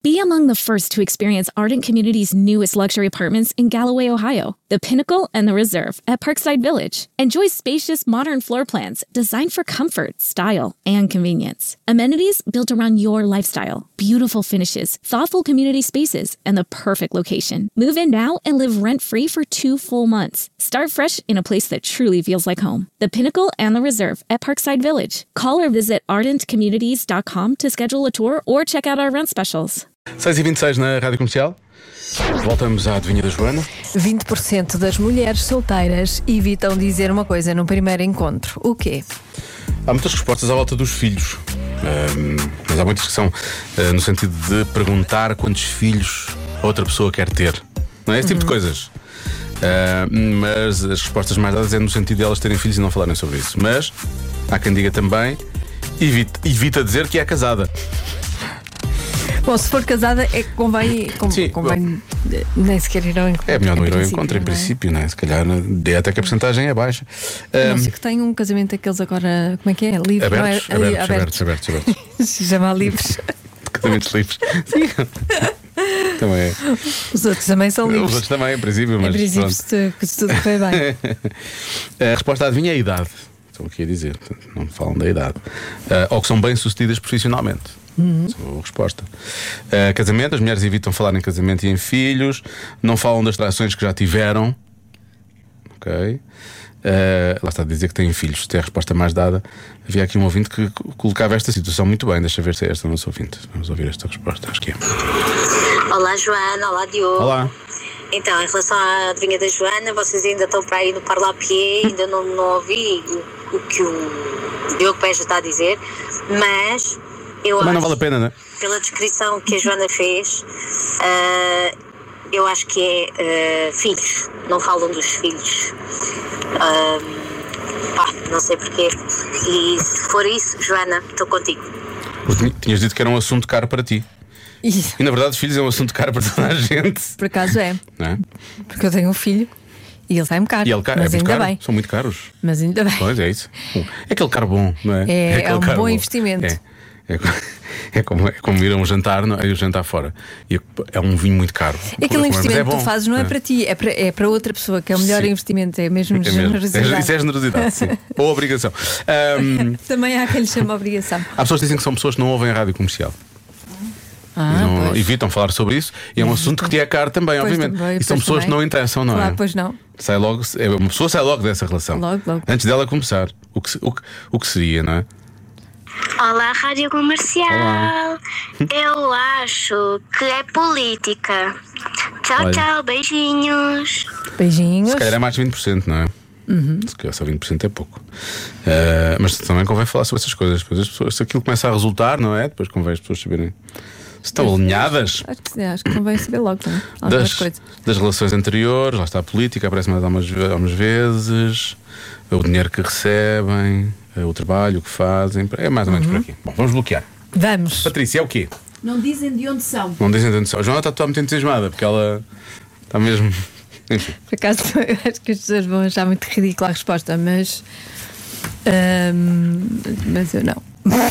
Be among the first to experience Ardent Community's newest luxury apartments in Galloway, Ohio, the Pinnacle and the Reserve at Parkside Village. Enjoy spacious, modern floor plans designed for comfort, style, and convenience. Amenities built around your lifestyle, beautiful finishes, thoughtful community spaces, and the perfect location. Move in now and live rent-free for 2 full months. Start fresh in a place that truly feels like home. The Pinnacle and the Reserve at Parkside Village. Call or visit ardentcommunities.com to schedule a tour or check out our rent specials. 6h26 na Rádio Comercial. Voltamos à adivinha da Joana. 20% das mulheres solteiras evitam dizer uma coisa no primeiro encontro. O quê? Há muitas respostas à volta dos filhos, mas há muitas que são no sentido de perguntar quantos filhos a outra pessoa quer ter. Não é esse tipo de coisas. Mas as respostas mais dadas é no sentido de elas terem filhos e não falarem sobre isso. Mas há quem diga também: evita dizer que é casada. Bom, se for casada é que convém nem sequer ir ao encontro. É melhor não ir ao encontro, em princípio, não é? Se calhar até que a porcentagem é baixa. A não ser que tenha um casamento daqueles agora, como é que é? Livre, abertos, não é? abertos. Se chama livres. Casamentos livres. Sim. Também é. Os outros também são livres. Os outros também, em princípio, mas. Em princípio, se tudo foi bem. A resposta à adivinha é a idade. Estou aqui a dizer, não me falam da idade. Ou que são bem-sucedidas profissionalmente. Sua resposta. Casamento, as mulheres evitam falar em casamento e em filhos. Não falam das trações que já tiveram. Ok. Lá está a dizer que têm filhos. Tem a resposta mais dada. Havia aqui um ouvinte que colocava esta situação muito bem. Deixa ver se é esta o nosso ouvinte. Vamos ouvir esta resposta, acho que é. Olá Joana, olá Diogo. Olá. Então, em relação à adivinha da Joana, vocês ainda estão para aí no Parlapié, ainda não ouvi o que o Diogo Peja está a dizer, mas eu Também acho, não vale a pena, não é? pela descrição que a Joana fez, eu acho que é filhos, não falam dos filhos. Não sei porquê. E se for isso, Joana, estou contigo. Tinhas dito que era um assunto caro para ti. E na verdade os filhos é um assunto caro para toda a gente. Por acaso é. Não é? Porque eu tenho um filho e ele sai-me caro. E ele mas é ainda caro. bem. São muito caros. Mas ainda bem. Pois é isso. É aquele caro bom, não é? É um bom investimento. É como ir a um jantar, não, é o jantar fora. E é um vinho muito caro. Aquele investimento que tu fazes não é para ti, é para outra pessoa, que é o melhor investimento, é mesmo generosidade. Isso é generosidade, sim. Ou obrigação. Também há quem lhe chama obrigação. Há pessoas que dizem que são pessoas que não ouvem a rádio comercial. Evitam falar sobre isso. E é um assunto que te é caro também, obviamente. E são pessoas que não interessam, não é? Claro, pois não. Uma pessoa sai logo dessa relação. Logo. Antes dela começar. O que seria, não é? Olá, Rádio Comercial. Olá. Eu acho que é política. Tchau, tchau, beijinhos. Beijinhos. Se calhar é mais de 20%, não é? Se calhar só 20% é pouco. Mas também convém falar sobre essas coisas. Depois as pessoas, se aquilo começa a resultar, não é? Depois convém as pessoas saberem se estão alinhadas. Acho que convém saber logo, não é? Das relações anteriores, lá está a política, aparece mais algumas vezes. O dinheiro que recebem, o trabalho que fazem. É mais ou menos por aqui. Bom, vamos bloquear. Vamos. Patrícia, é o quê? Não dizem de onde são. Não dizem de onde são. A Joana está muito entusiasmada porque ela está mesmo. Enfim. Por acaso, eu acho que as pessoas vão achar muito ridícula a resposta, mas eu não.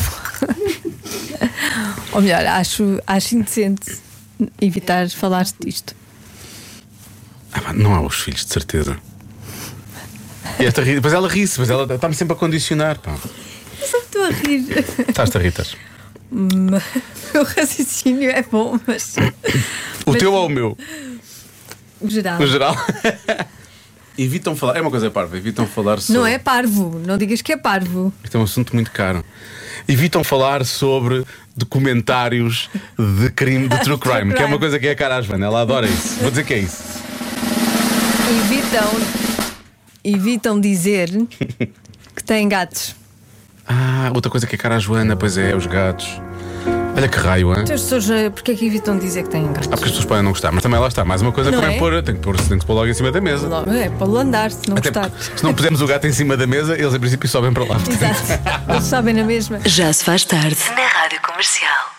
Ou melhor, acho indecente evitar falar disto. Não há os filhos, de certeza. E esta ri, depois ela ri-se, mas ela está-me sempre a condicionar. Pá. Eu só estou a rir. Estás-te a rir, estás? O raciocínio é bom, mas. O teu ou o meu? O geral. No geral. Evitam falar. É uma coisa parva. Evitam falar sobre. Não é parvo. Não digas que é parvo. Isto é um assunto muito caro. Evitam falar sobre documentários de crime, de true crime, que é uma coisa que é cara à Joana. Ela adora isso. Vou dizer que é isso. Evitam dizer que têm gatos. Outra coisa que é cara à Joana, pois é, os gatos. Olha que raio, hein? Então as pessoas, porque é que evitam dizer que têm gatos? Porque as pessoas podem não gostar, mas também lá está. Mais uma coisa que vai pôr, tem que se pôr logo em cima da mesa. É, para andar, se não gostar. Se não pusermos o gato em cima da mesa, eles em princípio sobem para lá. Exato, eles sobem na mesma. Já se faz tarde na Rádio Comercial.